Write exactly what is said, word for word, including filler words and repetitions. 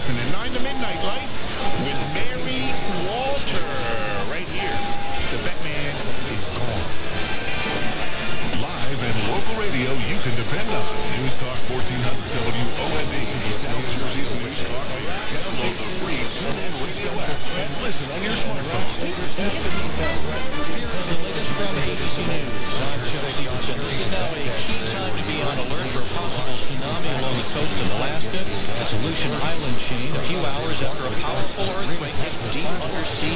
happening. nine to midnight light with Mary Walter right here. The Batman is gone. Live and local radio you can depend on. News Talk fourteen hundred W O N D. South Jersey's News Talk. Download the free TuneIn Radio app and listen on your smartphone. From A B C News, I'm Chelsea Armstrong. Now a key time to be on alert for a possible tsunami along the coast of Alaska. The Aleutian Island chain, a few hours after a powerful earthquake hit deep undersea